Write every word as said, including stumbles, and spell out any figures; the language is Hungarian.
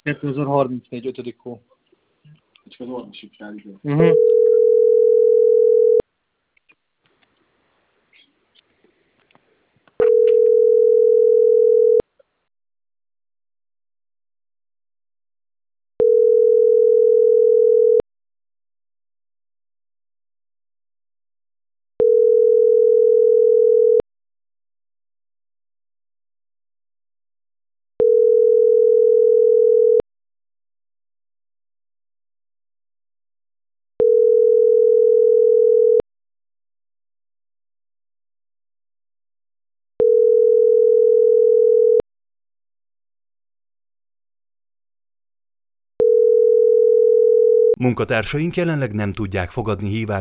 kétezer-harmincnégy, ötödik hó. Csak az orvosik rá idő. Uh-huh. Munkatársaink jelenleg nem tudják fogadni hívást.